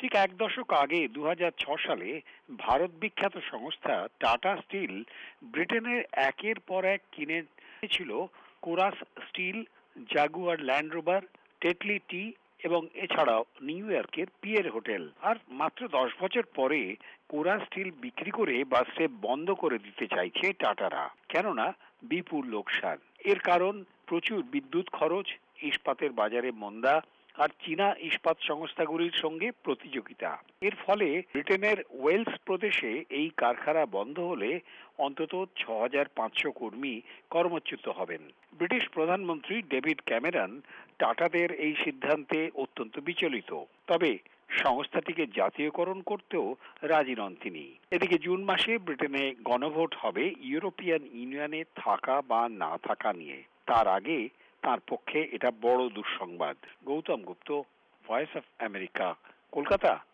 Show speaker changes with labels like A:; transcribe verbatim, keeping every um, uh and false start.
A: ঠিক এক দশক আগে দু হাজার ছয় সালে ভারত বিখ্যাত সংস্থা টাটা স্টিল ব্রিটেনের একের পর এক কিনেছিল Corus steel, Jaguar Land Rover, Tetley tea এবং এছাড়াও নিউ ইয়র্কের পিয়ের হোটেল। আর মাত্র দশ বছর পরে কোরাস স্টিল বিক্রি করে বা সে বন্ধ করে দিতে চাইছে টাটারা, কেননা বিপুল লোকসান। এর কারণ প্রচুর বিদ্যুৎ খরচ, ইস্পাতের বাজারে মন্দা আর চীনা ইস্পাত সংস্থাগুলির সঙ্গে প্রতিযোগিতা। এর ফলে ব্রিটেনের ওয়েলস প্রদেশে এই কারখানা বন্ধ হলে অন্তত ছ হাজার পাঁচশো কর্মী কর্মচ্যুত হবেন। ব্রিটিশ প্রধানমন্ত্রী ডেভিড ক্যামেরন টাটাদের এই সিদ্ধান্তে অত্যন্ত বিচলিত, তবে সংস্থাটিকে জাতীয়করণ করতেও রাজি নন তিনি। এদিকে জুন মাসে ব্রিটেনে গণভোট হবে ইউরোপিয়ান ইউনিয়নে থাকা বা না থাকা নিয়ে। তার আগে তার পক্ষে এটা বড় দুঃসংবাদ। Gautam Gupta, voice of America, Kolkata.